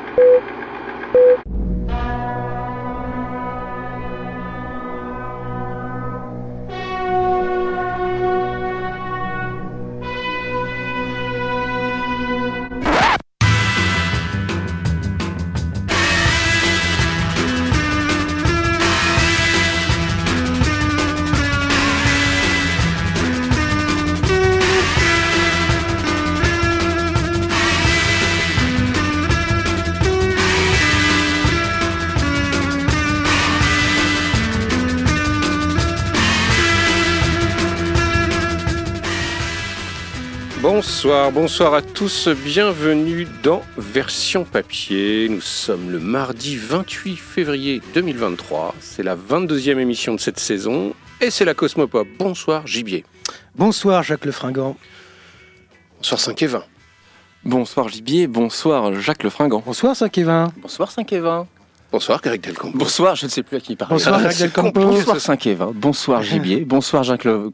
Bonsoir à tous, bienvenue dans Version Papier. Nous sommes le mardi 28 février 2023, c'est la 22e émission de cette saison et c'est la Cosmopop. Bonsoir Gibier. Bonsoir Jacques Le Fringant. Bonsoir 5 et 20. Bonsoir Gibier, bonsoir Jacques Le Fringant. Bonsoir 5 et 20. Bonsoir 5 et 20. Bonsoir Greg Delcampo. Bonsoir, je ne sais plus à qui parler. Bonsoir Greg Delcampo. Bonsoir 5 et 20. Bonsoir Gibier. Bonsoir Jacques Le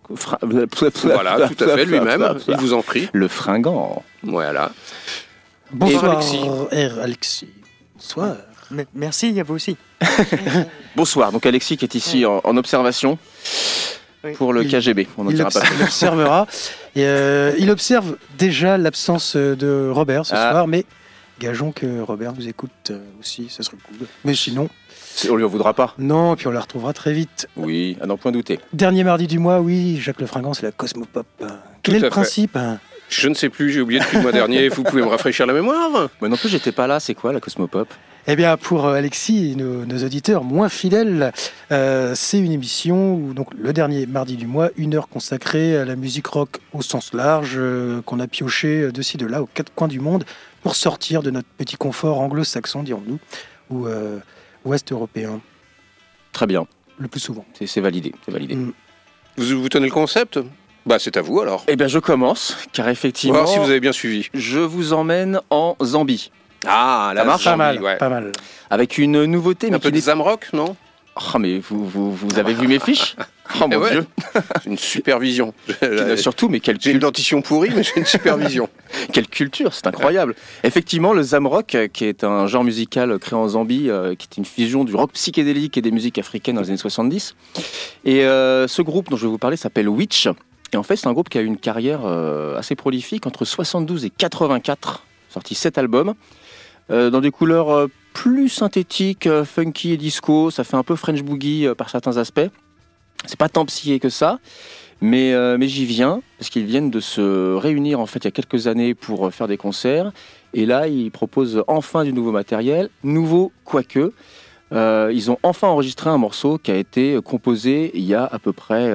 Voilà, tout à fait, lui-même, il vous en prie. Le Fringant. Voilà. Bonsoir Alexis. Alexis. Bonsoir. Merci, à vous aussi. Bonsoir, donc Alexis qui est ici en observation pour le KGB. On n'en dira pas plus. Il observera. Et, il observe déjà l'absence de Robert ce soir, mais gageons que Robert nous écoute aussi, ça serait cool. Mais sinon... On lui en voudra pas. Non, puis on la retrouvera très vite. Oui, à n'en point douter. Dernier mardi du mois, oui, Jacques Le Fringant, c'est la Cosmopop. Quel est le principe Je ne sais plus, j'ai oublié depuis le mois dernier, vous pouvez me rafraîchir la mémoire? Moi non plus, j'étais pas là, c'est quoi la Cosmopop? Eh bien, pour Alexis et nos auditeurs moins fidèles, c'est une émission où, donc, le dernier mardi du mois, 1 heure consacrée à la musique rock au sens large, qu'on a pioché de ci, de là, aux quatre coins du monde, pour sortir de notre petit confort anglo-saxon, dirons-nous, ou ouest européen. Très bien. Le plus souvent. C'est validé, c'est validé. Vous tenez le concept? Bah c'est à vous alors. Eh bien je commence, car effectivement... Voir si vous avez bien suivi. Je vous emmène en Zambie. Ah, là, ça marche pas mal, ouais. pas mal. Avec une nouveauté... Un peu de Zamrock, non? Oh mais vous avez vu mes fiches? Oh mon Dieu. J'ai une supervision. Surtout, mais quelle J'ai une dentition pourrie, mais j'ai une supervision. Quelle culture, c'est incroyable. Effectivement, le Zamrock, qui est un genre musical créé en Zambie, qui est une fusion du rock psychédélique et des musiques africaines dans les années 70. Et ce groupe dont je vais vous parler s'appelle Witch. Et en fait, c'est un groupe qui a eu une carrière assez prolifique entre 72 et 84, sorti 7 albums, dans des couleurs plus synthétiques, funky et disco. Ça fait un peu French Boogie par certains aspects. C'est pas tant psyché que ça, mais j'y viens, parce qu'ils viennent de se réunir en fait il y a quelques années pour faire des concerts. Et là, ils proposent enfin du nouveau matériel, nouveau quoique. Ils ont enfin enregistré un morceau qui a été composé il y a à peu près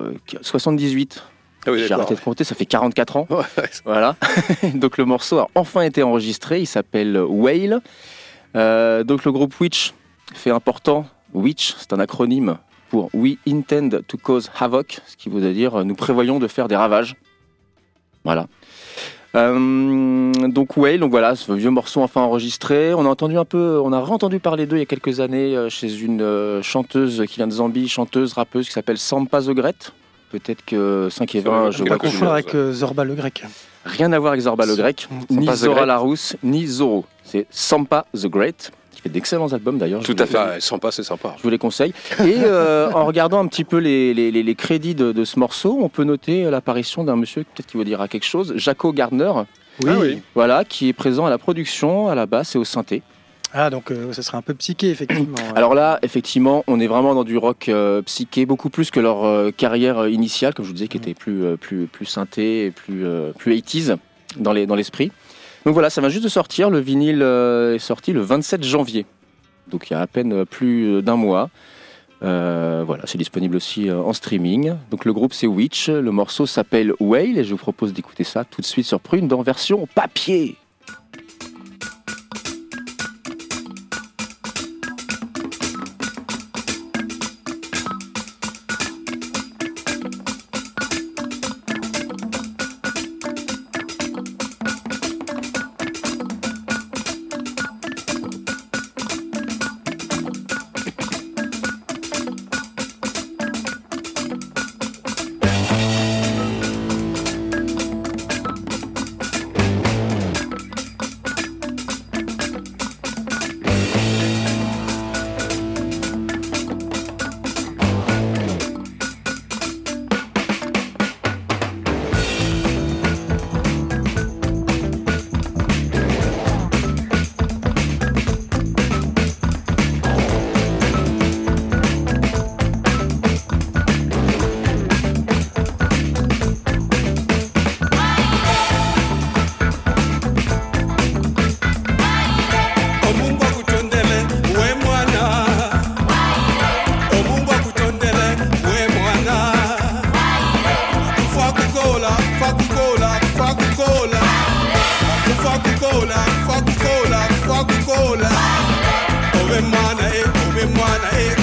78. Ah oui, j'ai arrêté de compter, ça fait 44 ans. Ouais. Voilà. Donc le morceau a enfin été enregistré, il s'appelle Whale. Donc le groupe Witch fait important. Witch, c'est un acronyme pour We Intend to Cause Havoc, ce qui veut dire nous prévoyons de faire des ravages. Voilà. Donc Whale, donc voilà, ce vieux morceau enfin enregistré. On a re-entendu parler d'eux il y a quelques années chez une chanteuse qui vient de Zambie, rappeuse qui s'appelle Sampa The Great. Peut-être que 5 et 20, je vois que confondre avec Zorba le Grec. Rien à voir avec Zorba le Grec, ni Zora la Rousse, ni Zorro. C'est Sampa The Great, qui fait d'excellents albums d'ailleurs. Tout à fait, Sampa c'est sympa. Je vous les conseille. Et en regardant un petit peu les crédits de ce morceau, on peut noter l'apparition d'un monsieur, peut-être qu'il vous dira quelque chose, Jaco Gardner. Oui. Voilà, qui est présent à la production, à la basse et au synthé. Ah, donc ça serait un peu psyché, effectivement. Alors là, effectivement, on est vraiment dans du rock psyché, beaucoup plus que leur carrière initiale, comme je vous disais, qui était plus synthé et plus 80s dans l'esprit. Donc voilà, ça vient juste de sortir. Le vinyle est sorti le 27 janvier. Donc il y a à peine plus d'un mois. Voilà, c'est disponible aussi en streaming. Donc le groupe c'est Witch, le morceau s'appelle Whale et je vous propose d'écouter ça tout de suite sur Prune dans version papier.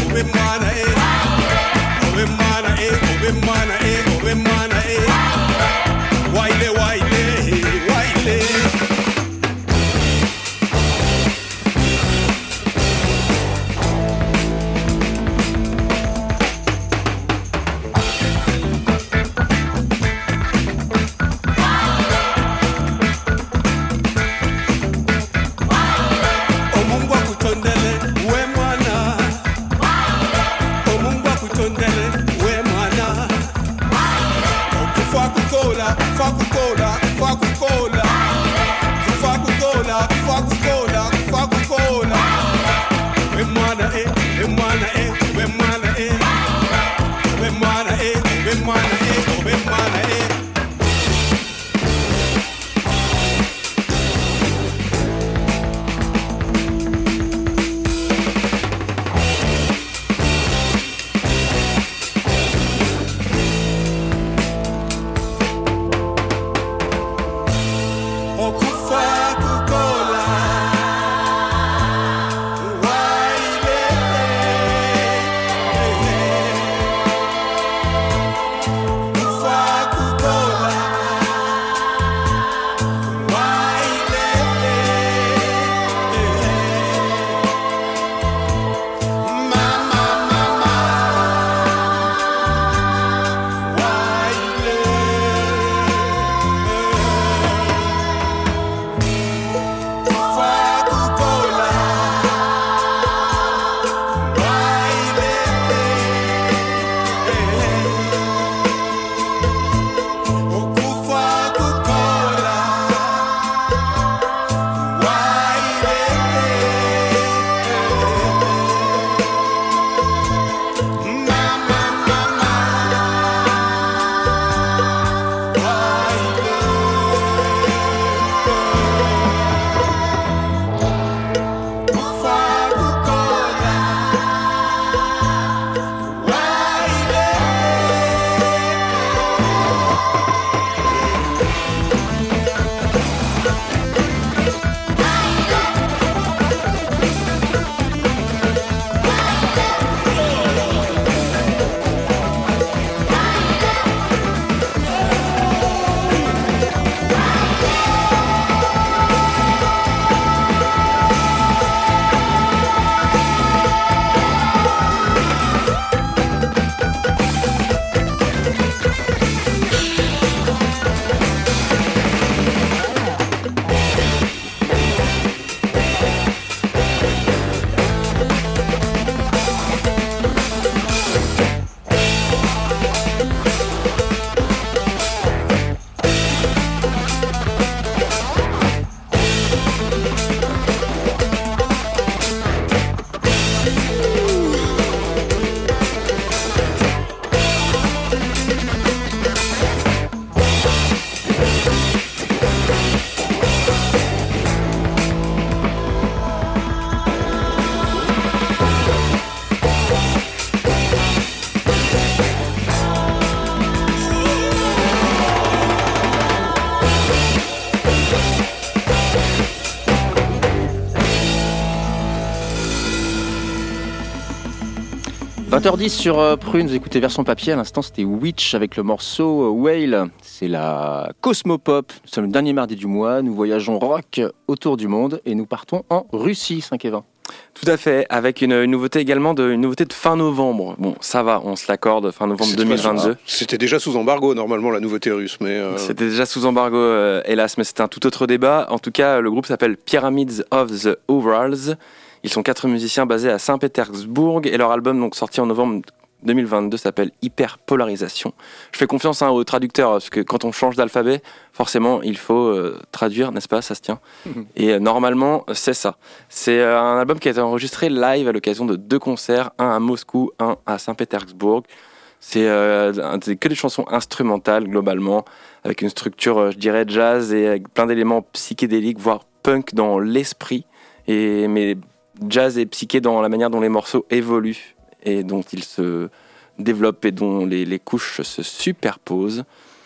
20h10 sur Prune, vous écoutez version papier. À l'instant, c'était Witch avec le morceau Whale. C'est la Cosmopop. Nous sommes le dernier mardi du mois. Nous voyageons rock autour du monde et nous partons en Russie, 5 et 20. Tout à fait, avec une nouveauté également, une nouveauté de fin novembre. Bon, ça va, on se l'accorde, fin novembre 2022. C'était déjà sous embargo, normalement, la nouveauté russe. Mais C'était déjà sous embargo, hélas, mais c'était un tout autre débat. En tout cas, le groupe s'appelle Pyramids of the Urals. Ils sont 4 musiciens basés à Saint-Pétersbourg et leur album, donc sorti en novembre 2022, s'appelle Hyperpolarisation. Je fais confiance au traducteur, parce que quand on change d'alphabet, forcément, il faut traduire, n'est-ce pas, ça se tient. Et normalement, c'est ça. C'est un album qui a été enregistré live à l'occasion de 2 concerts, un à Moscou, un à Saint-Pétersbourg. C'est que des chansons instrumentales, globalement, avec une structure, je dirais, jazz et avec plein d'éléments psychédéliques, voire punk dans l'esprit, mais jazz et psyché dans la manière dont les morceaux évoluent et dont ils se développent et dont les couches se superposent.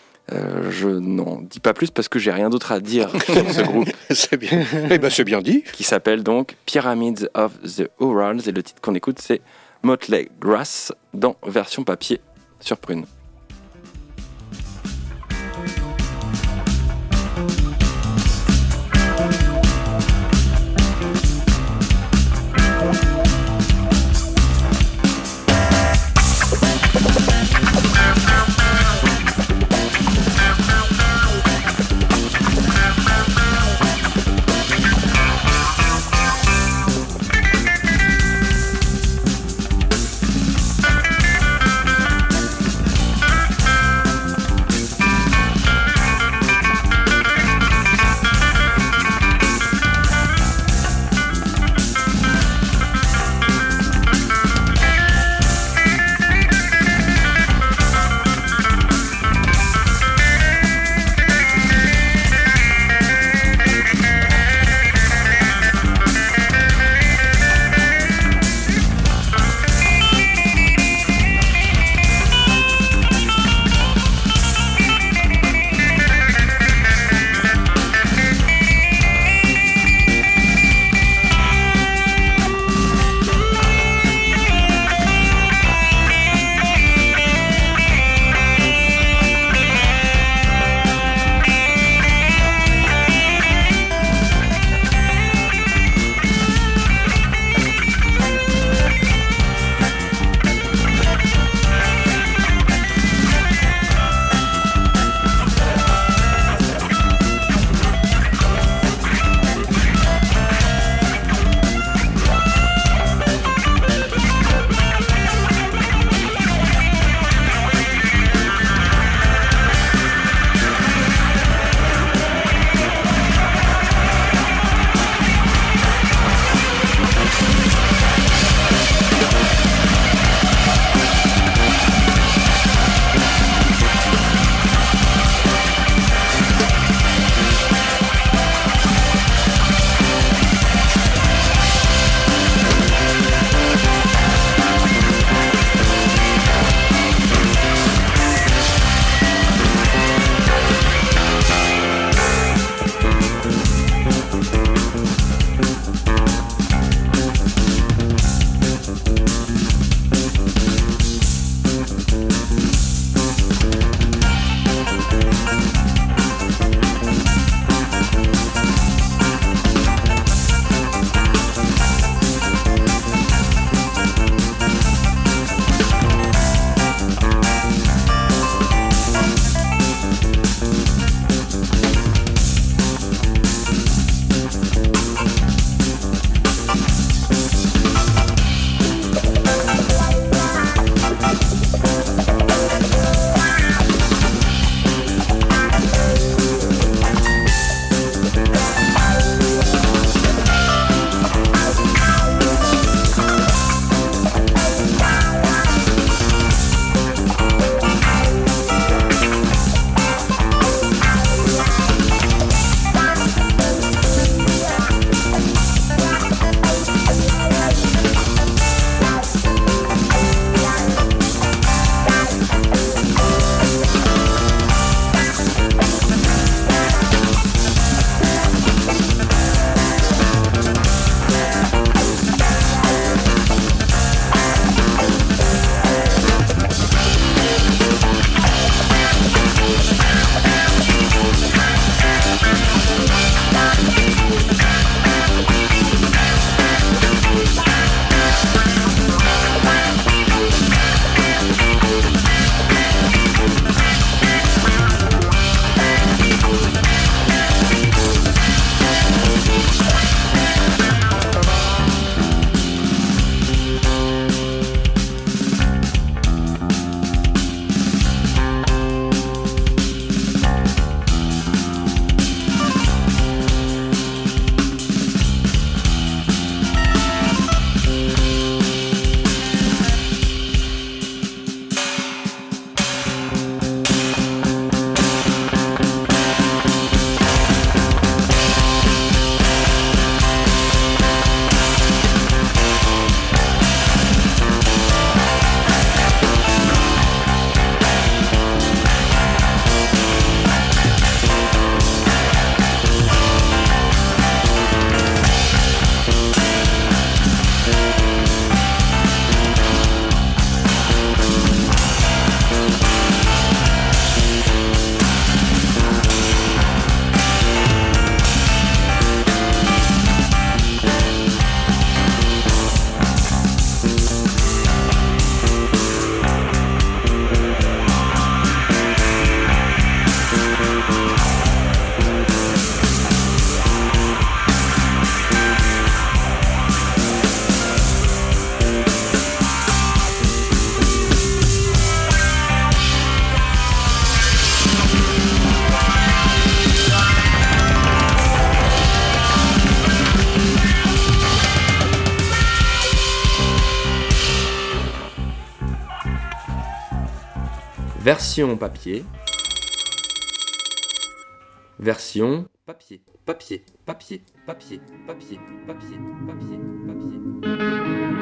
Je n'en dis pas plus parce que j'ai rien d'autre à dire sur ce groupe. C'est bien. Eh ben, c'est bien dit. Qui s'appelle donc Pyramids of the Urals et le titre qu'on écoute c'est Motley Grass dans version papier sur Prune. Version papier. Version papier. Papier. Papier. Papier. Papier. Papier. Papier. Papier.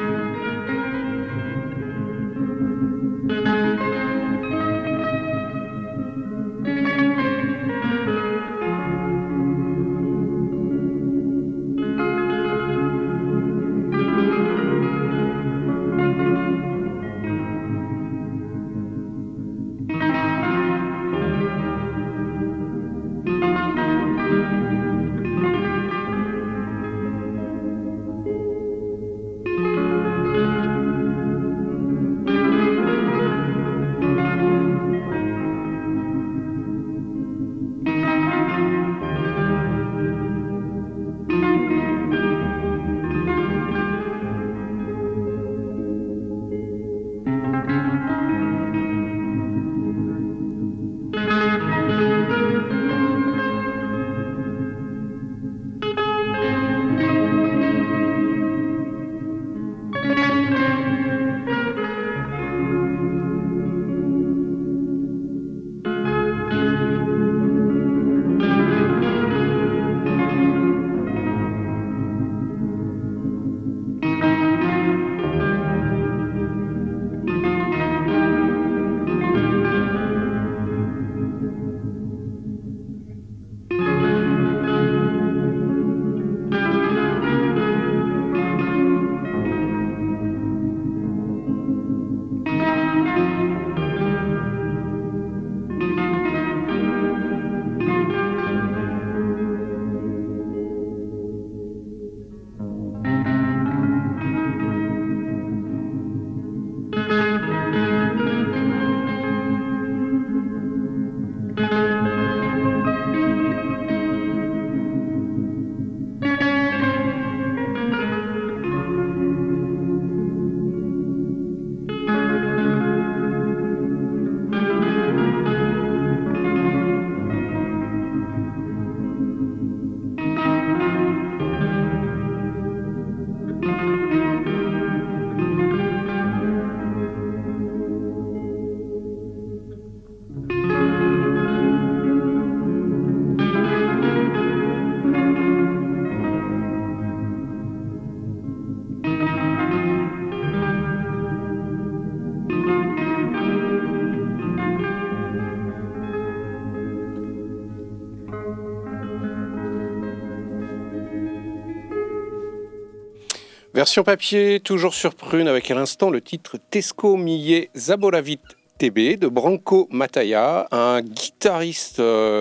Version papier, toujours sur Prune, avec à l'instant le titre Tesco Millet Zaboravit TB de Branko Mataja, un guitariste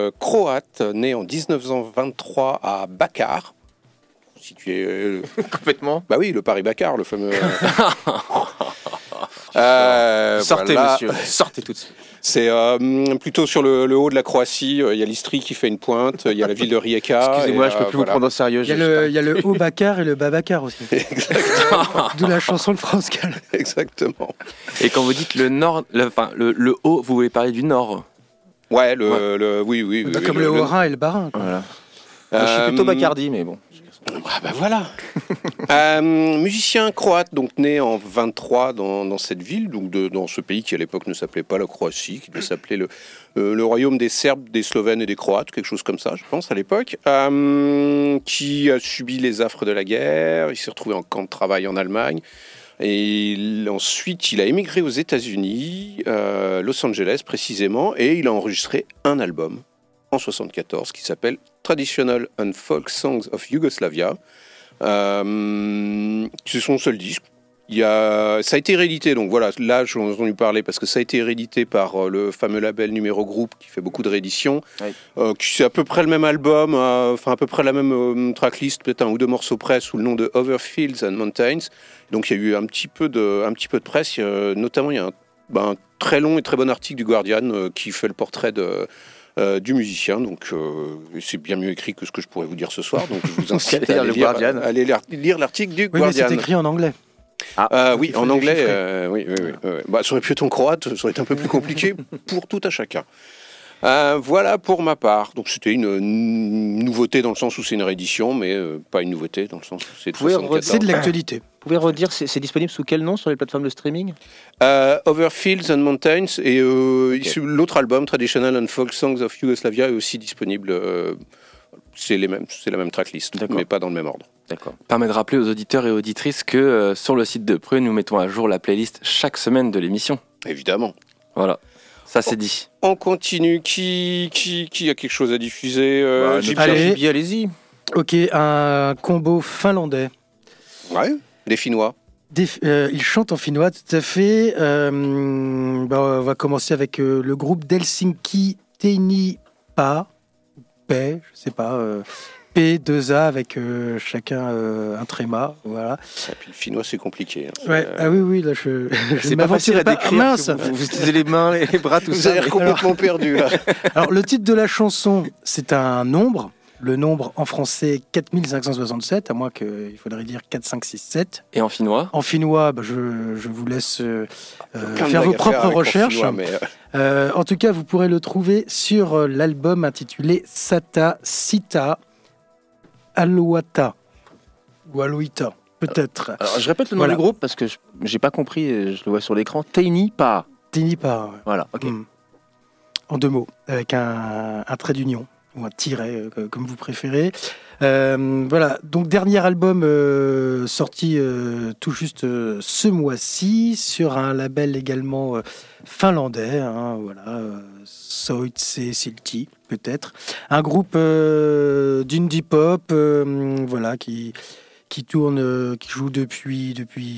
croate né en 1923 à Bakar. Situé Complètement. Bah oui, le Paris-Bakar, le fameux. Sortez, voilà. monsieur, sortez tout de suite. C'est plutôt sur le haut de la Croatie. Il y a l'Istrie qui fait une pointe. Il y a la ville de Rijeka. Excusez-moi, je peux plus vous prendre au sérieux. Il y a le haut Bakar et le bas Bakar aussi. Exactement. D'où la chanson de France Gall. Exactement. Et quand vous dites le nord, le haut, vous voulez parler du nord. Ouais, oui. Comme le Haut-Rhin et le Bas-Rhin. Voilà. Moi, je suis plutôt Bacardi, mais bon. Ah bah voilà. Musicien croate, donc né en 23 dans cette ville, donc dans ce pays qui à l'époque ne s'appelait pas la Croatie, qui s'appelait le royaume des Serbes, des Slovènes et des Croates, quelque chose comme ça, je pense, à l'époque, qui a subi les affres de la guerre. Il s'est retrouvé en camp de travail en Allemagne. Et ensuite, il a émigré aux États-Unis, Los Angeles précisément, et il a enregistré un album en 1974 qui s'appelle Traditional and Folk Songs of Yugoslavia. C'est son seul disque. Ça a été réédité, donc voilà, là j'en ai entendu parler parce que ça a été réédité par le fameux label Numéro Group qui fait beaucoup de rééditions. Oui. C'est à peu près le même album, à peu près la même tracklist, peut-être un ou deux morceaux près sous le nom de Over Fields and Mountains. Donc il y a eu un petit peu de presse, notamment il y a un très long et très bon article du Guardian qui fait le portrait du musicien, donc c'est bien mieux écrit que ce que je pourrais vous dire ce soir, donc je vous incite à aller lire l'article du Guardian. Mais c'est écrit en anglais. Oui, en anglais, oui. Bah, ça aurait pu être en croate, ça aurait été un peu plus compliqué pour tout à chacun. Voilà pour ma part. Donc c'était une nouveauté dans le sens où c'est une réédition, mais pas une nouveauté dans le sens où c'est de 74. C'est de l'actualité. pouvez redire, c'est disponible sous quel nom sur les plateformes de streaming ? Over Fields and Mountains et l'autre album, Traditional and Folk Songs of Yugoslavia, est aussi disponible. C'est la même tracklist, mais pas dans le même ordre. D'accord. Permet de rappeler aux auditeurs et auditrices que sur le site de Prune, nous mettons à jour la playlist chaque semaine de l'émission. Évidemment. Voilà, ça c'est dit. On continue. Qui a quelque chose à diffuser Allez. Allez-y. Ok, un combo finlandais. Ouais, des Finnois. Il chante en finnois, tout à fait. On va commencer avec le groupe d'Helsinki Teinipa, je sais pas, P2A avec chacun un tréma, voilà. Et puis le finnois, c'est compliqué. Hein. Ouais, oui, là je C'est pas facile à décrire. Mince. Vous utilisez les mains, les bras, tout Vous ça. avez l'air complètement perdu là. Alors le titre de la chanson, c'est un nombre. Le nombre en français 4567, à moins qu'il faudrait dire 4, 5, 6, 7. Et en finnois ? En finnois, je vous laisse Plein de faire vos blagues à propres avec recherches. Finnois, mais, En tout cas, vous pourrez le trouver sur l'album intitulé Sata Sita Alouata. Ou Aloita, peut-être. Alors, je répète le nom Voilà. du groupe parce que j'ai pas compris, et je le vois sur l'écran. Teinipa. Teinipa, ouais. Voilà, ok. En 2 mots, avec un trait d'union. Ou un tiret, comme vous préférez. Voilà, donc dernier album sorti tout juste ce mois-ci, sur un label également finlandais, hein, voilà, Soitse Silti, peut-être. Un groupe d'indie pop, voilà, qui tourne, qui joue depuis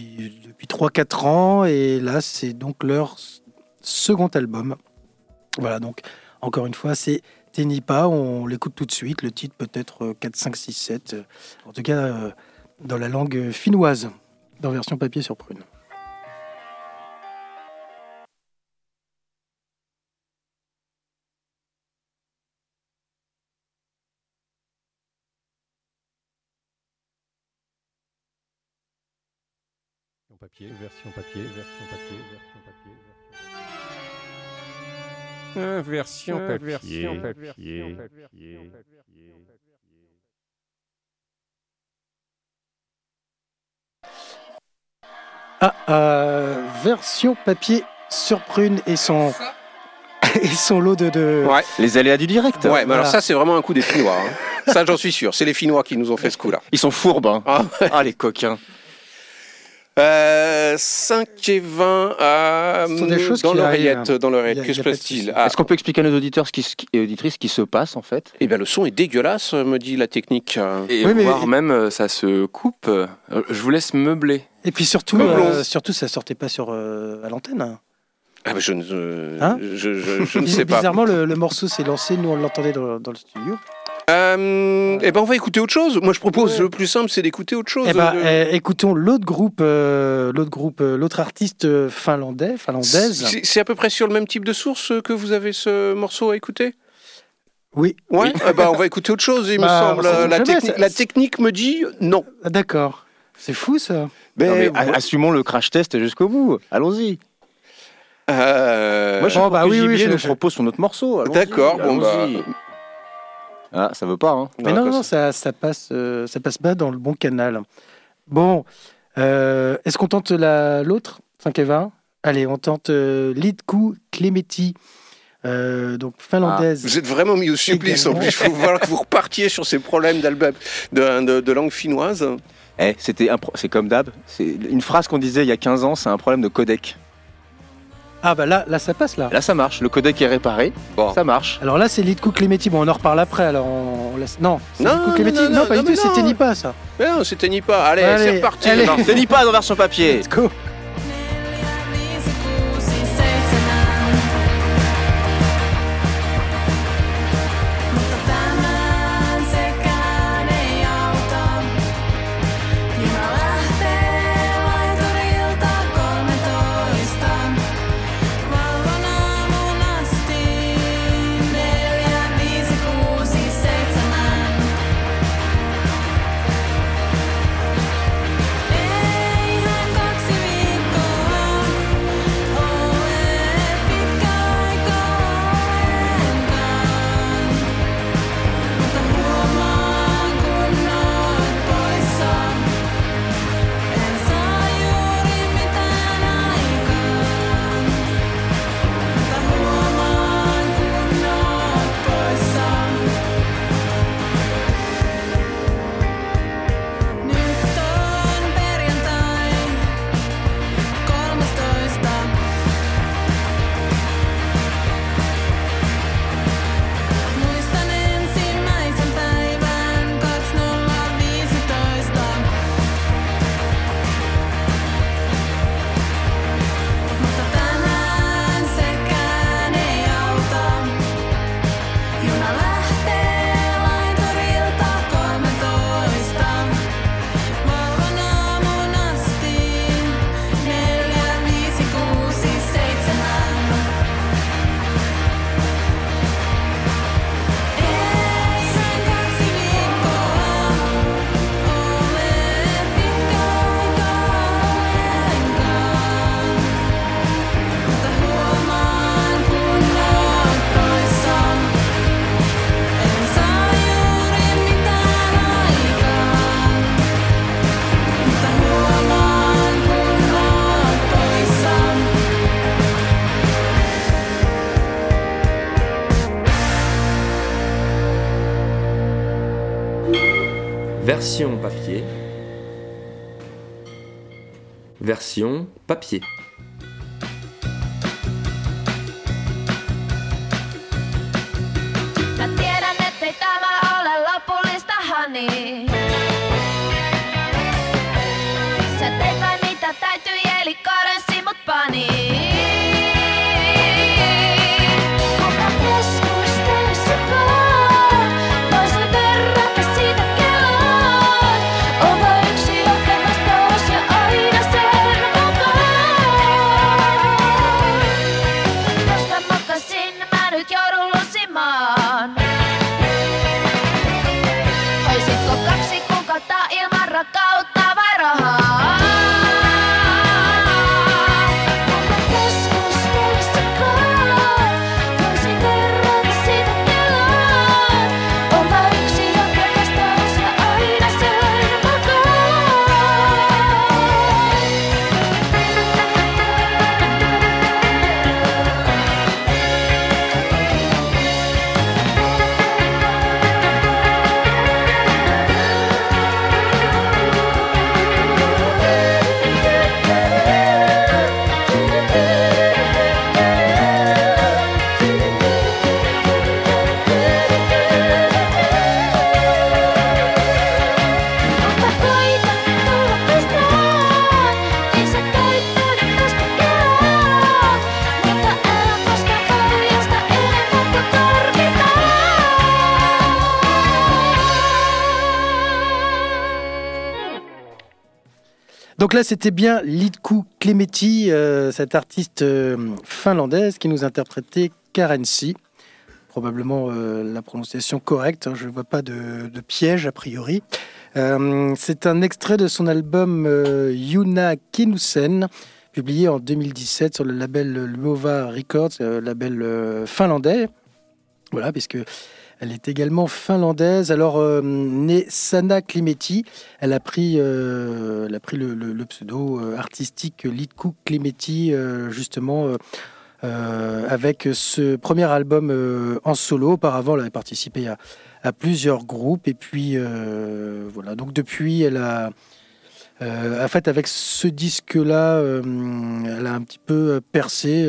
3-4 ans, et là, c'est donc leur second album. Voilà, donc, encore une fois, c'est Teinipa, on l'écoute tout de suite, le titre peut-être 4, 5, 6, 7, en tout cas dans la langue finnoise, dans version papier sur Prune. Version papier. Version papier. Version papier sur Prune et son lot de... Ouais. Les aléas du direct. Ouais, mais Voilà. alors ça, c'est vraiment un coup des Finnois. Hein. Ça, j'en suis sûr. C'est les Finnois qui nous ont fait ce coup-là. Ils sont fourbes. Hein. Ah, Les coquins. 5 et 20 Ce sont des choses dans qui l'oreillette. arrivent. Dans l'oreillette. Y a Que se pas de passe-t-il souci. Ah, Est-ce qu'on peut expliquer à nos auditeurs et auditrices ce qui se passe en fait ? eh bien, le son est dégueulasse, me dit la technique. Et Oui, mais- voire même, ça se coupe. Je vous laisse meubler. Et puis surtout, Comme ça sortait pas à l'antenne. Hein. Ah, mais je Hein ne sais pas. Bizarrement, le morceau s'est lancé, nous on l'entendait dans le studio. Eh ben, on va écouter autre chose. Moi, je propose le plus simple, c'est d'écouter autre chose. Écoutons l'autre artiste finlandaise. C'est à peu près sur le même type de source que vous avez ce morceau à écouter. Oui. Ouais. On va écouter autre chose, il me Bah, semble. on sait jamais, La technique me dit non. Ah, d'accord. C'est fou ça. Non, mais assumons le crash test jusqu'au bout. Allons-y. Moi, je nous propose son autre morceau. Allons-y, D'accord, bon, allons-y. Ah, ça veut pas, hein. Mais non, ça passe pas dans le bon canal. Bon, est-ce qu'on tente l'autre 5 et 20 Allez, on tente Lidku Clemeti, donc finlandaise. Vous êtes vraiment mis au supplice. En plus, il faut voir que vous repartiez sur ces problèmes d'album de langue finnoise. C'est comme d'hab. C'est une phrase qu'on disait il y a 15 ans, c'est un problème de codec. Ah bah là ça passe là. Là, ça marche. Le codec est réparé. Bon. Ça marche. Alors là c'est Lidku Clemeti. Bon, on en reparle après. Alors on laisse. Non. C'est Non, Lidku Clemeti. non, Non, pas non, du tout. mais C'est non. Teinipa ça. Mais non, c'était ni pas. Allez, Allez, c'est reparti. allez. Non, c'est pas dans version papier. Let's go. Eihän 2, 5, Version papier. Version papier. Mä tiedän, ettei tämä ole lopullista, honey. Sä teit vain mitä täytyi, eli karenssi mut pani. Mutta keskustelussakaan voisin verrata siitä kelloon. On vain yksi vastaus ja aina sen mukaan. Koska makasin mä nyt joudun lusimaan. Oisitko 2 kuukautta ilman rakkautta vai rahaa? Mutta keskustelussakaan voisin verrata siitä kelloon. On vain yksi oikea vastaus ja aina sen Mutta koitan tulla pistään, niin sä käyttäydyt tästä kelloon. Mutta älä koskaan paljasta enemmän kuin tarvitaan. Donc là, c'était bien Liitku Klemetti, cette artiste finlandaise qui nous interprétait Karensi. Probablement la prononciation correcte, hein, je ne vois pas de piège a priori. C'est un extrait de son album Yuna Kinnusen, publié en 2017 sur le label Luova Records, label finlandais. Voilà, puisque elle est également finlandaise. Alors, née Sanna Klemetti, elle a pris le pseudo artistique Liitku Klemetti, justement, avec ce premier album en solo. Auparavant, elle avait participé à plusieurs groupes. Et puis, voilà. Donc, depuis, elle a... en fait, avec ce disque-là, elle a un petit peu percé...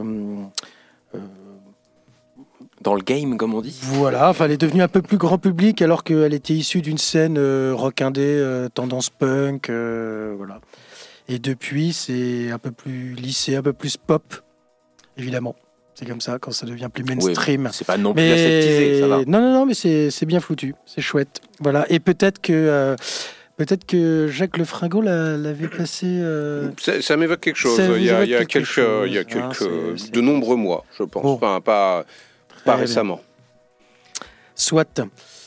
Dans le game, comme on dit. Voilà, enfin, elle est devenue un peu plus grand public alors qu'elle était issue d'une scène rock indé, tendance punk, voilà. Et depuis, c'est un peu plus lissé, un peu plus pop, évidemment. C'est comme ça quand ça devient plus mainstream. Oui, c'est pas non plus aseptisé, ça va. Non, mais c'est bien foutu, c'est chouette. Voilà, et peut-être que Jacques Lefringot l'avait passé. Ça m'évoque quelque chose. Il y a quelques, de nombreux mois, je pense. Bon. Enfin, pas récemment. Soit.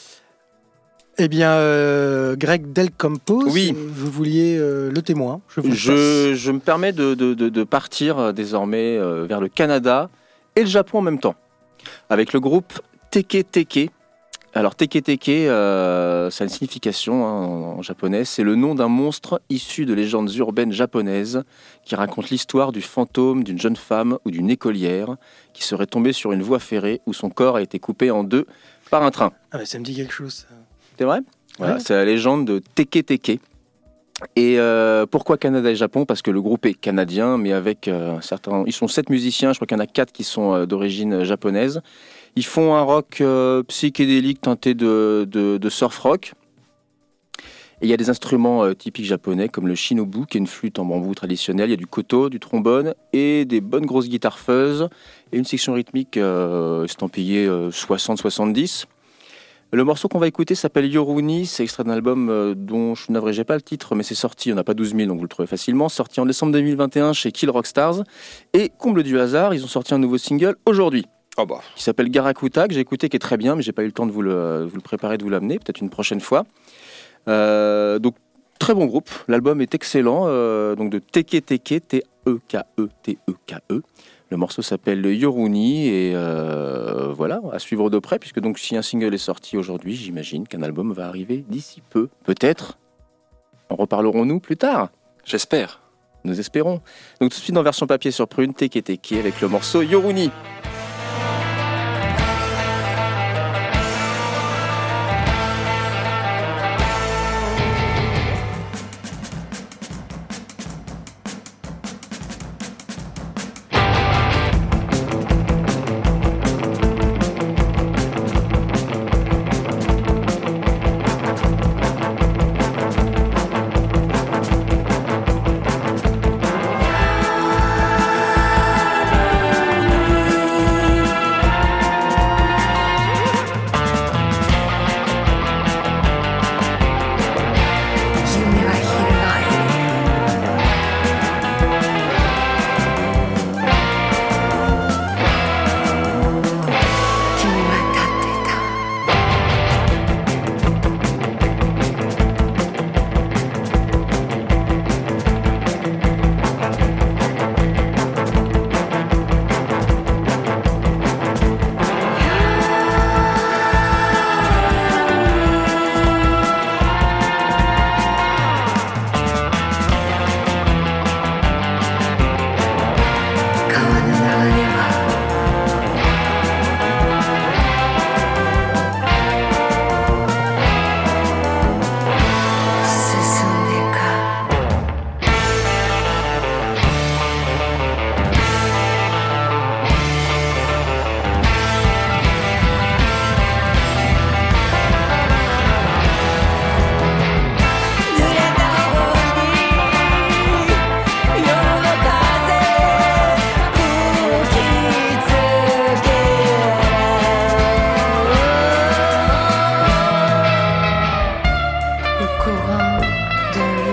Eh bien, Greg Del Campos, Oui. vous vouliez le témoin. Je me permets de partir désormais vers le Canada et le Japon en même temps, avec le groupe Teke Teke. Alors Teke Teke, ça a une signification en japonais, c'est le nom d'un monstre issu de légendes urbaines japonaises qui raconte l'histoire du fantôme d'une jeune femme ou d'une écolière qui serait tombée sur une voie ferrée où son corps a été coupé en deux par un train. Ah bah ça me dit quelque chose. Ça. C'est vrai ? Voilà, Ouais. c'est la légende de Teke Teke. Et pourquoi Canada et Japon ? Parce que le groupe est canadien, mais avec certains... Ils sont 7 musiciens, je crois qu'il y en a 4 qui sont d'origine japonaise. Ils font un rock psychédélique teinté de surf rock. Et il y a des instruments typiques japonais comme le shinobu, qui est une flûte en bambou traditionnelle. Il y a du koto, du trombone et des bonnes grosses guitares fuzz. Et une section rythmique estampillée 60-70. Le morceau qu'on va écouter s'appelle Yoruni, c'est extrait d'un album dont je suis navré, j'ai pas le titre, mais c'est sorti, il n'y en a pas 12 000, donc vous le trouvez facilement, sorti en décembre 2021 chez Kill Rock Stars. Et comble du hasard, ils ont sorti un nouveau single aujourd'hui, Oh bah. qui s'appelle Garakuta, que j'ai écouté, qui est très bien, mais j'ai pas eu le temps de vous le préparer, de vous l'amener, peut-être une prochaine fois. Donc, très bon groupe, l'album est excellent, donc de Teke Teke, T-E-K-E-T-E-K-E. Le morceau s'appelle Yoruni et voilà, à suivre de près, puisque donc si un single est sorti aujourd'hui, j'imagine qu'un album va arriver d'ici peu. Peut-être. En reparlerons-nous plus tard ? J'espère. Nous espérons. Donc tout de suite en version papier sur Prune, Teke Teke avec le morceau Yoruni.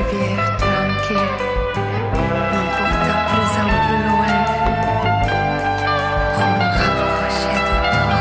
rivière tranquille m'emporta plus en plus loin pour me rapprocher de toi.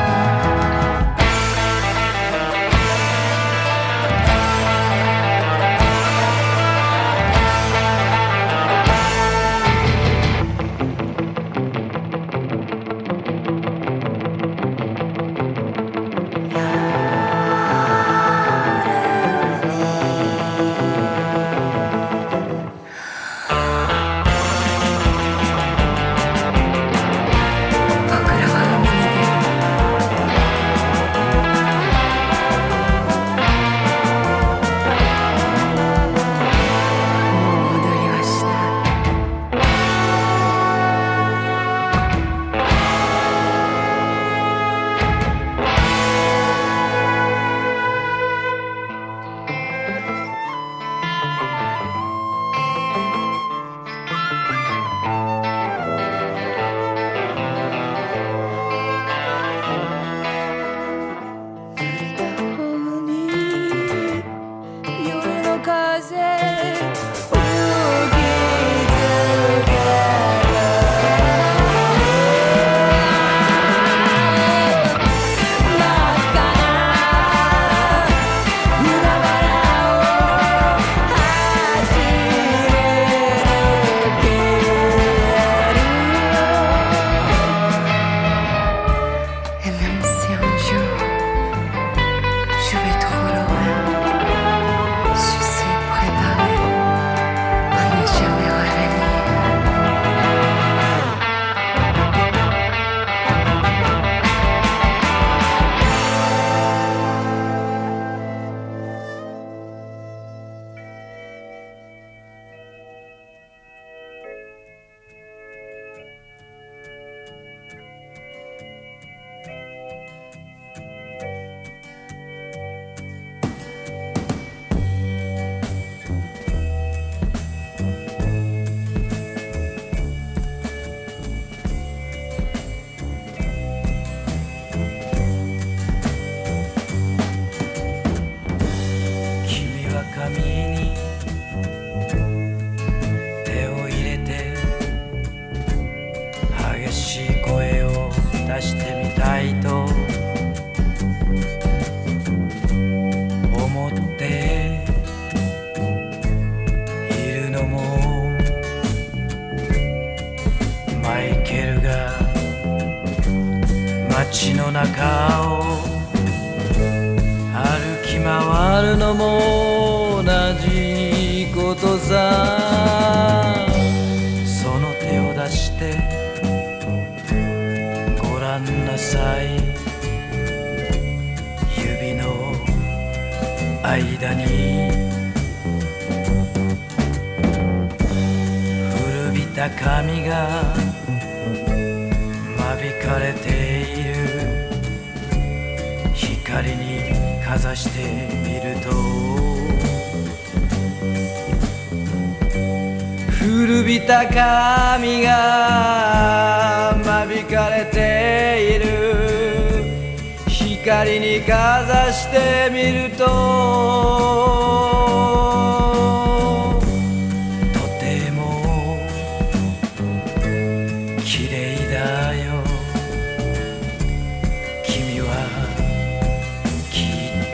街の中を歩き回るのも同じことさ。その手を出してごらんなさい。指の間に古びた髪が間引かれている。光にかざしてみると古びた髪が間引かれている。光にかざしてみるととても綺麗だよ。君はきっ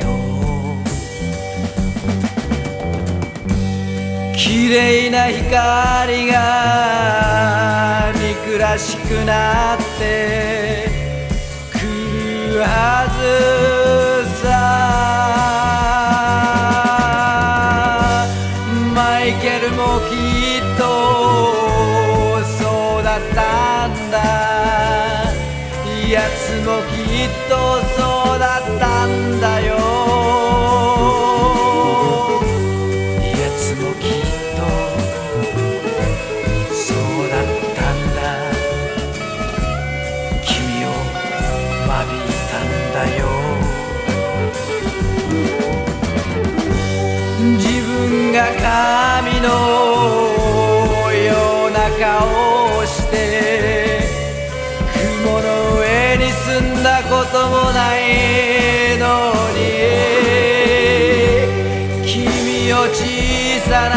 と綺麗な光が憎らしくなってくるはずさ。マイケルもきっとそうだったんだ。やつもきっとそうだったんだよ。やつもきっとそうだったんだ。君を間引いたんだよ。自分が神のような顔をして雲の上に住んだこともないのに、君を小さな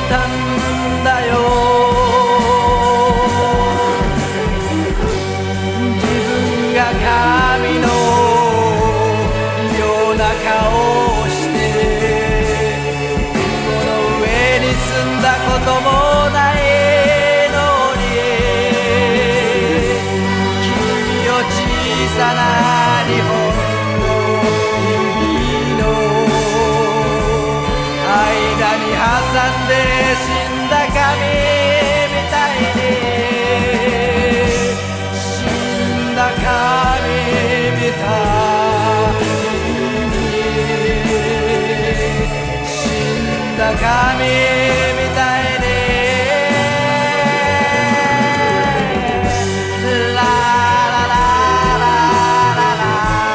たんだよ自分が神のような顔をして雲の上に住んだこともないのに君よ小さな日本の指の間に挟んで死んだ神みたいに死んだ神みたいに死んだ神みたいにララララララ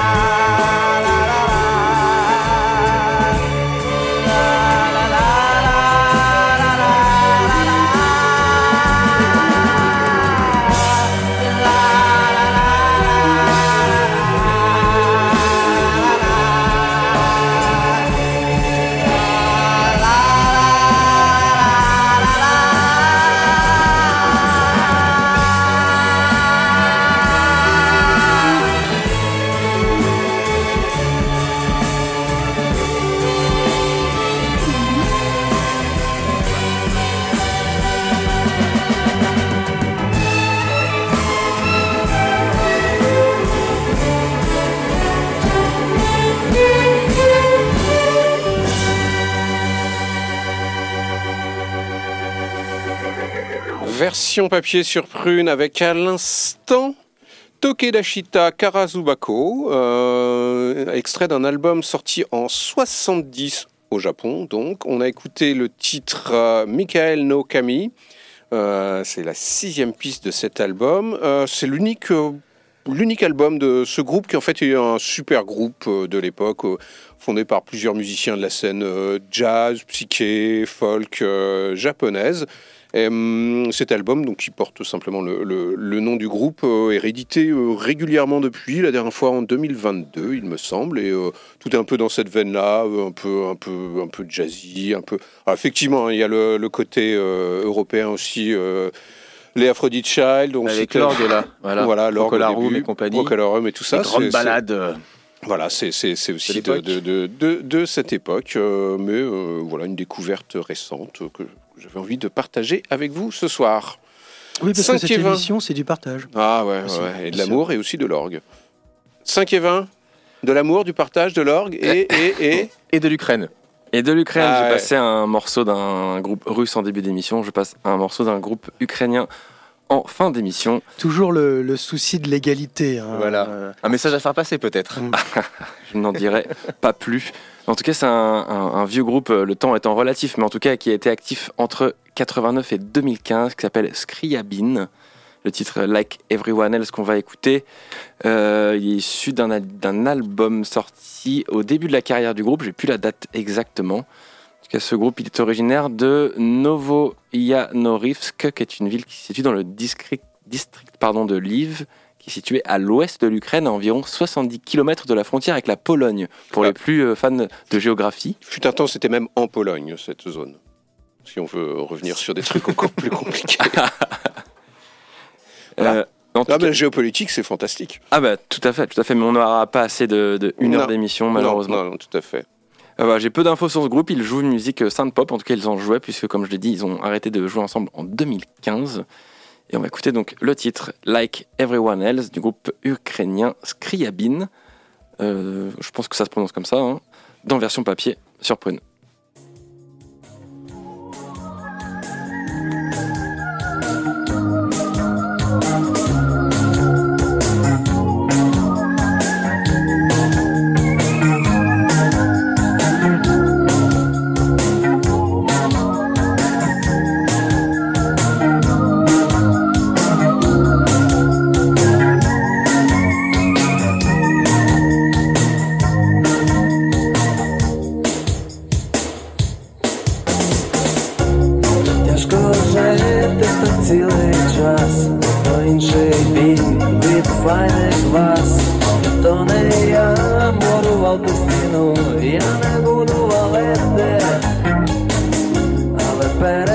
Version papier sur Prune avec à l'instant Tokedashita Karazubako, extrait d'un album sorti en 70 au Japon. Donc, on a écouté le titre Michael no Kami. C'est la 6e piste de cet album. C'est l'unique album de ce groupe qui en fait est un super groupe de l'époque, fondé par plusieurs musiciens de la scène jazz, psyché, folk japonaise. Et, cet album, donc, qui porte tout simplement le nom du groupe, est réédité régulièrement depuis, la dernière fois en 2022, il me semble, et tout est un peu dans cette veine-là, un peu jazzy, un peu. Alors, effectivement, il y a le côté européen aussi. Les Aphrodite Child, donc avec l'orgue là, voilà l'orgue Procolarum et compagnie, Procolarum et tout ça, les grandes balades. Voilà, c'est aussi de cette époque, mais voilà une découverte récente que j'avais envie de partager avec vous ce soir. Oui, parce que cette émission, c'est du partage. Ah ouais, et de l'amour et aussi de l'orgue. 5 et 20, de l'amour, du partage, de l'orgue et de l'Ukraine. Et de l'Ukraine, j'ai passé un morceau d'un groupe russe en début d'émission, je passe un morceau d'un groupe ukrainien en fin d'émission. Toujours le souci de l'égalité. Hein. Voilà. Un message à faire passer peut-être. Je n'en dirai pas plus. En tout cas, c'est un vieux groupe, le temps étant relatif, mais en tout cas qui a été actif entre 89 et 2015, qui s'appelle Scriabin. Le titre Like Everyone Else qu'on va écouter, il est issu d'un album sorti au début de la carrière du groupe, j'ai plus la date exactement. En tout cas, ce groupe il est originaire de Novoyanorivsk, qui est une ville qui se situe dans le district de Lviv, qui est située à l'ouest de l'Ukraine, à environ 70 km de la frontière avec la Pologne, pour les plus fans de géographie. Fut un temps, c'était même en Pologne, cette zone. Si on veut revenir sur des trucs encore plus compliqués. Voilà. La géopolitique, c'est fantastique. Ah bah tout à fait, mais on n'aura pas assez de une heure d'émission, malheureusement. Non, tout à fait. J'ai peu d'infos sur ce groupe, ils jouent une musique synth-pop, en tout cas ils en jouaient, puisque comme je l'ai dit, ils ont arrêté de jouer ensemble en 2015. Et on va écouter donc le titre Like Everyone Else du groupe ukrainien Scriabin. Je pense que ça se prononce comme ça, hein, dans version papier sur Prune. Цілий час, то інший бік від файних вас, то не я мурував постійно, я не буду валити, але перед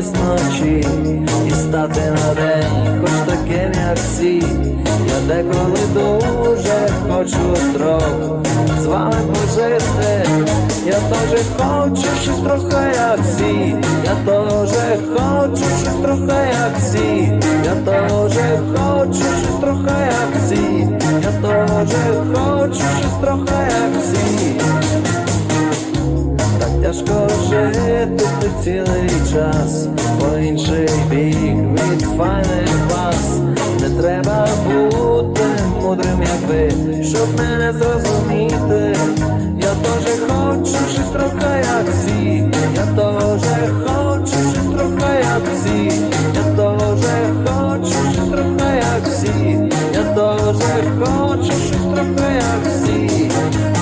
колись ночі і стати на день, хоч таким, як всі. Я деколи дуже хочу трохи з вами пожити. Я теж хочу щось трохи, як всі. Я теж хочу щось трохи, як всі. Я теж хочу щось трохи, як всі. Я теж хочу щось трохи, як всі. Так тяжко жити цілий час, по інший бік від файних вас. Не треба бути мудрим, як ви, щоб мене зрозуміти. Я теж хочу щось трохи, як всі. Я теж хочу щось трохи, як всі. Я теж хочу щось трохи, як всі. Я теж хочу щось трохи, як всі.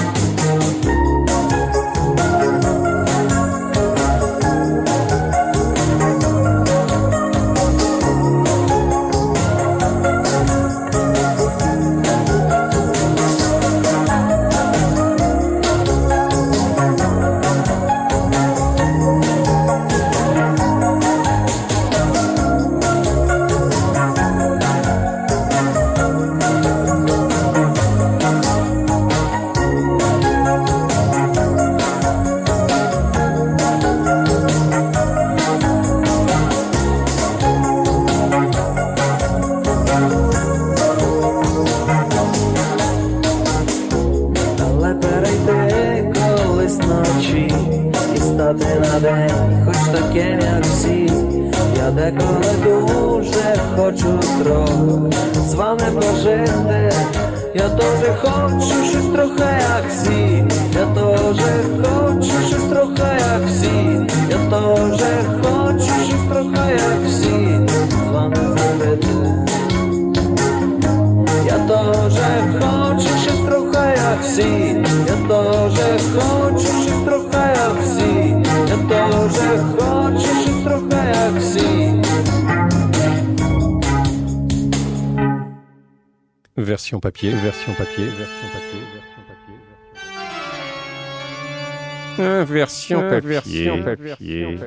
Version papier, version papier, version papier, version papier. Version papier.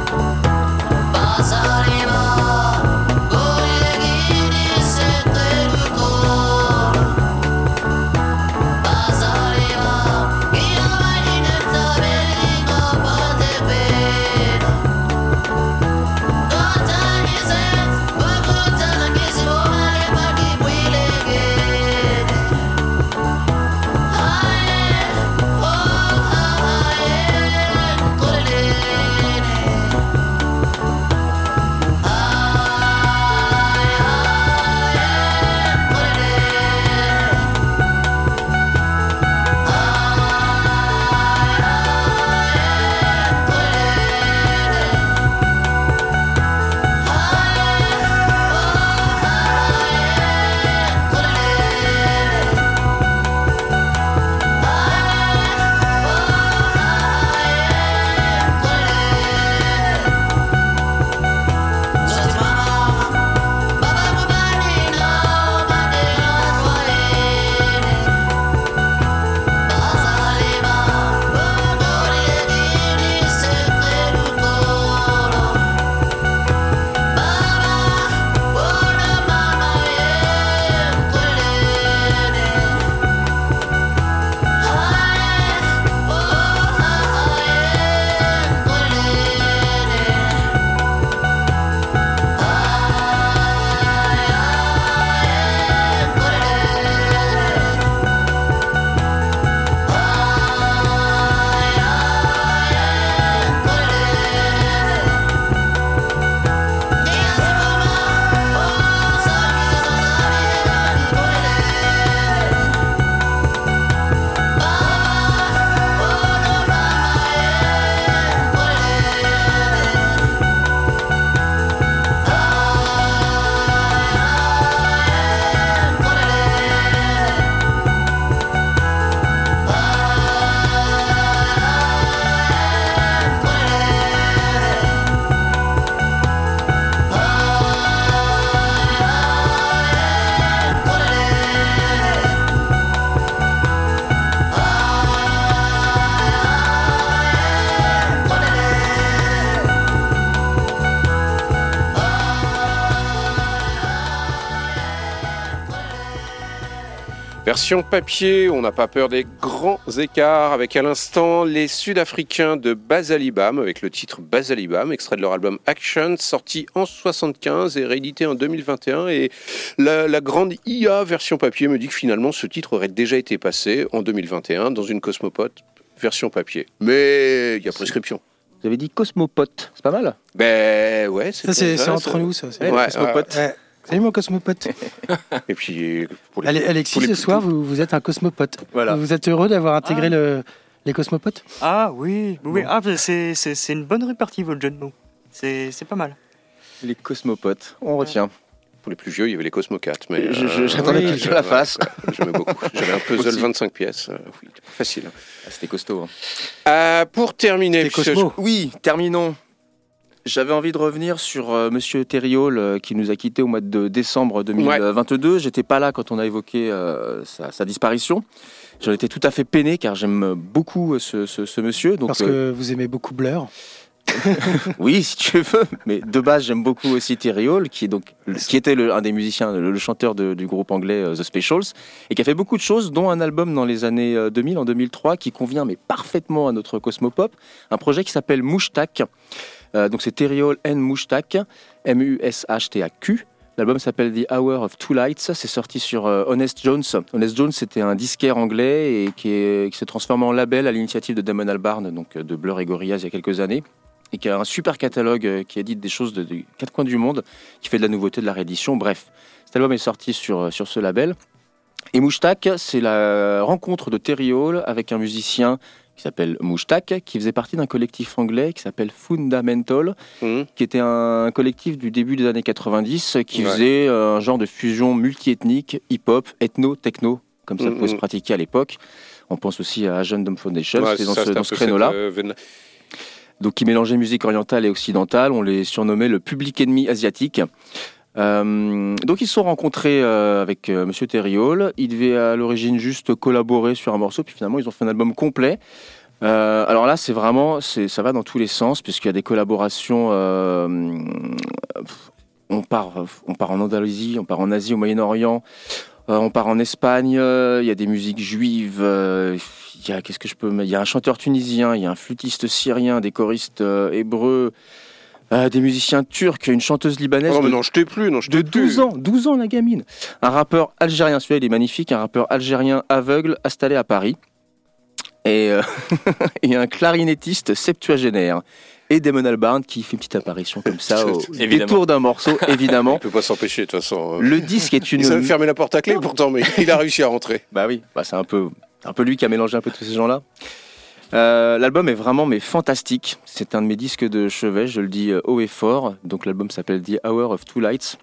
Pasaremo con le guide se Version papier, on n'a pas peur des grands écarts, avec à l'instant les Sud-Africains de Bazalibam, avec le titre Bazalibam, extrait de leur album Action, sorti en 75 et réédité en 2021. Et la grande IA version papier me dit que finalement ce titre aurait déjà été passé en 2021 dans une Cosmopop version papier. Mais il y a prescription. Vous avez dit Cosmopote, c'est pas mal. Ben ouais, c'est entre nous, ça. Ouais, Cosmopote. Ouais. Salut mon cosmopote. Et puis, Alexis, ce soir, vous êtes un cosmopote. Voilà. Vous êtes heureux d'avoir intégré les cosmopotes ? Ah oui. Ah, c'est une bonne répartie, votre jeu de mots. C'est pas mal. Les Cosmopotes, on retient. Pour les plus vieux, il y avait les Cosmocats. Mais j'attendais qu'il se la fasse. J'aimais beaucoup. J'avais un puzzle 25 pièces. Oui, facile. Ah, c'était costaud. Pour terminer, oui, terminons. J'avais envie de revenir sur Monsieur Thériault qui nous a quittés au mois de décembre 2022. Ouais. J'étais pas là quand on a évoqué sa disparition. J'en étais tout à fait peiné car j'aime beaucoup ce monsieur. Donc, parce que vous aimez beaucoup Blur. Oui, si tu veux, mais de base j'aime beaucoup aussi Thériault, qui était un des musiciens, le chanteur du groupe anglais The Specials, et qui a fait beaucoup de choses, dont un album dans les années 2000, en 2003, qui convient mais parfaitement à notre Cosmopop, un projet qui s'appelle Mouchtak. Donc c'est Thériault and Mouchtak, M-U-S-H-T-A-Q. L'album s'appelle The Hour of Two Lights, c'est sorti sur Honest Jones. Honest Jones, c'était un disquaire anglais et qui s'est transformé en label à l'initiative de Damon Albarn, donc de Blur et Gorillaz il y a quelques années, et qui a un super catalogue qui édite des choses de quatre coins du monde, qui fait de la nouveauté, de la réédition, bref. Cet album est sorti sur ce label. Et Mouchtak, c'est la rencontre de Thériault avec un musicien qui s'appelle Mouchtak, qui faisait partie d'un collectif anglais qui s'appelle Fundamental, qui était un collectif du début des années 90, qui faisait un genre de fusion multi-ethnique, hip-hop, ethno, techno, comme ça pouvait se pratiquer à l'époque. On pense aussi à Agent Dumb Foundation, c'était dans ce créneau-là. Donc qui mélangeait musique orientale et occidentale, on les surnommait le public ennemi asiatique. Donc ils se sont rencontrés avec Monsieur Thériault. Ils devaient à l'origine juste collaborer sur un morceau, puis finalement ils ont fait un album complet. Alors là, ça va dans tous les sens, puisqu'il y a des collaborations. On part en Andalousie, on part en Asie, au Moyen-Orient, on part en Espagne. Il y a des musiques juives. Il y a un chanteur tunisien, il y a un flûtiste syrien, des choristes hébreux. Des musiciens turcs, une chanteuse libanaise de 12 ans la gamine, un rappeur algérien, celui-là il est magnifique, un rappeur algérien aveugle installé à Paris, et un clarinettiste septuagénaire, et Damon Albarn qui fait une petite apparition comme ça au détour d'un morceau, évidemment. Il peut pas s'empêcher de toute façon. Le disque est une... Il savait fermer la porte à clé pourtant, mais il a réussi à rentrer. Bah oui, c'est un peu lui qui a mélangé un peu tous ces gens-là. L'album est vraiment fantastique. C'est un de mes disques de chevet, je le dis haut et fort. Donc l'album s'appelle The Hour of Two Lights.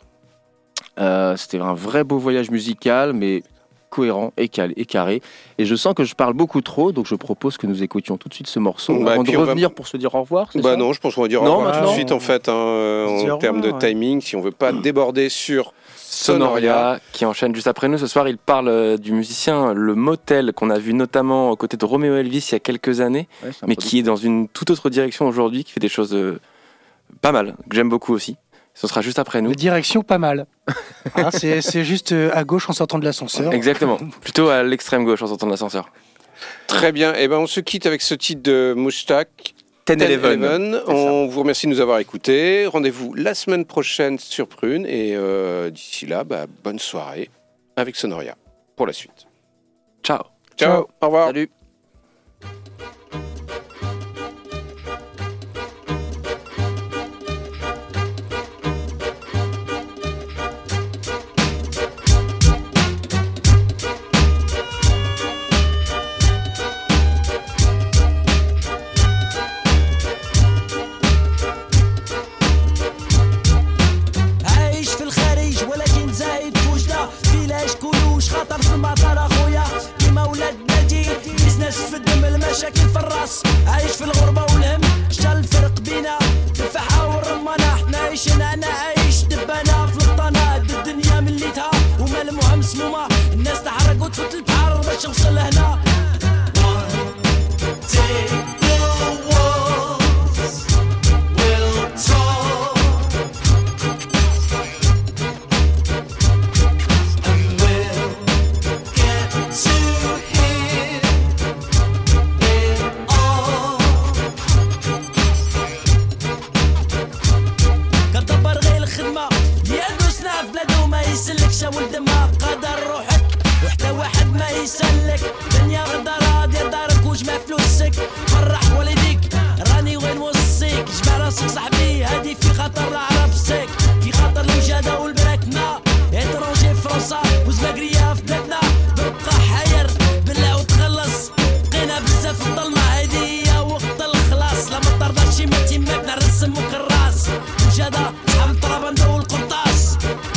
C'était un vrai beau voyage musical, mais cohérent et carré. Et je sens que je parle beaucoup trop, donc je propose que nous écoutions tout de suite ce morceau avant de revenir pour se dire au revoir. Non, je pense qu'on va dire au revoir tout de suite en fait, en termes de timing, si on veut pas déborder sur Sonoria, qui enchaîne juste après nous. Ce soir, il parle du musicien Le Motel, qu'on a vu notamment aux côtés de Romeo Elvis il y a quelques années, mais qui est dans une toute autre direction aujourd'hui, qui fait des choses pas mal, que j'aime beaucoup aussi. Ce sera juste après nous. La direction pas mal. C'est juste à gauche en sortant de l'ascenseur. Exactement, plutôt à l'extrême gauche en sortant de l'ascenseur. Très bien, et on se quitte avec ce titre de Mouchtak. 10-11. On vous remercie de nous avoir écoutés. Rendez-vous la semaine prochaine sur Prune. Et d'ici là, bonne soirée avec Sonoria pour la suite. Ciao. Au revoir. Salut. خطر في المطار اخويا كيما ولاد نجي والدماغ قدر روحك وحتى واحد ما يسلك دنيا غدا راضية دارك وجمع فلوسك فرح والديك راني وين وصيك جمع راسك صاحبي هادي في خطر عرفسك في خطر الوجادة والبراكنة اترونجي فرنسا وزماقرية في بلادنا تبقى حير بالله وتخلص بقينا بزاف الظلمة هادي هي وقت الخلاص لا ما ترضاش ما تيماك نرسم وكراس وجادة صحاب الطرابندة والقرطاس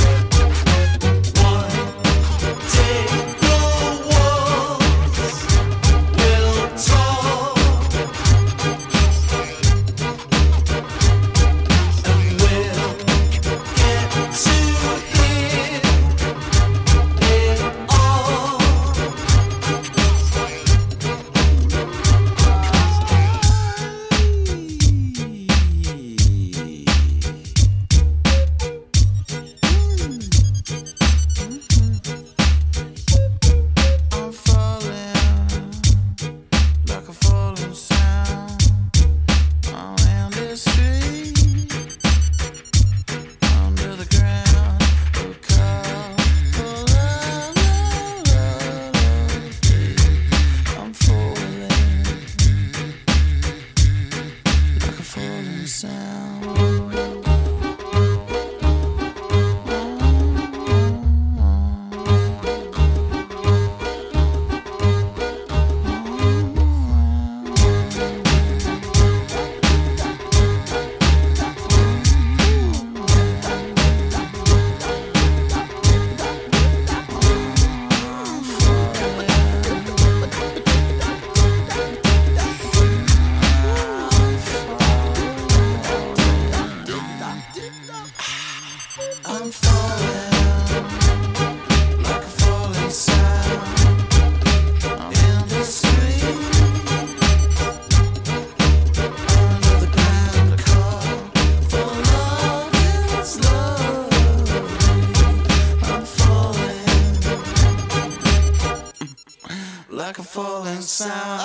like a falling sound.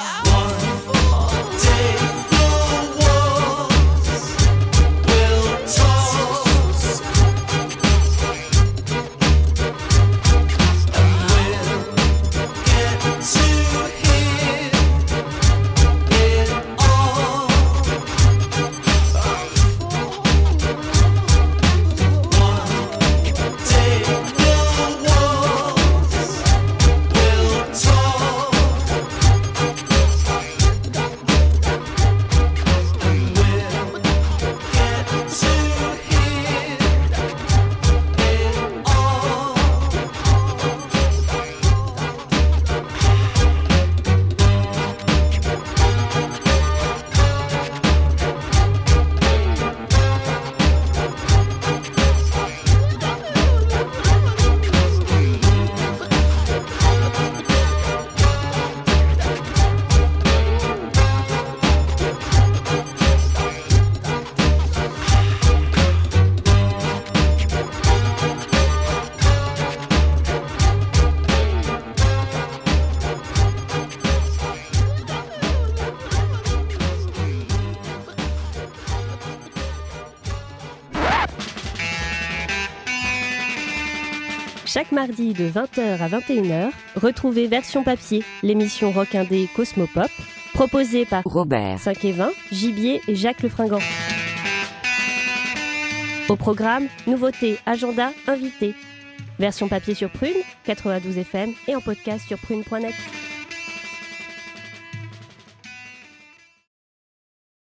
Take the walls, we'll toss, and we'll get to hear it all. Take the walls, we'll toss. Chaque mardi de 20h à 21h, retrouvez Version Papier, l'émission rock indé Cosmopop, proposée par Robert 5 et 20, Gibier et Jacques Lefringant. Au programme, nouveautés, agenda, invités. Version Papier sur Prune, 92 FM et en podcast sur prune.net.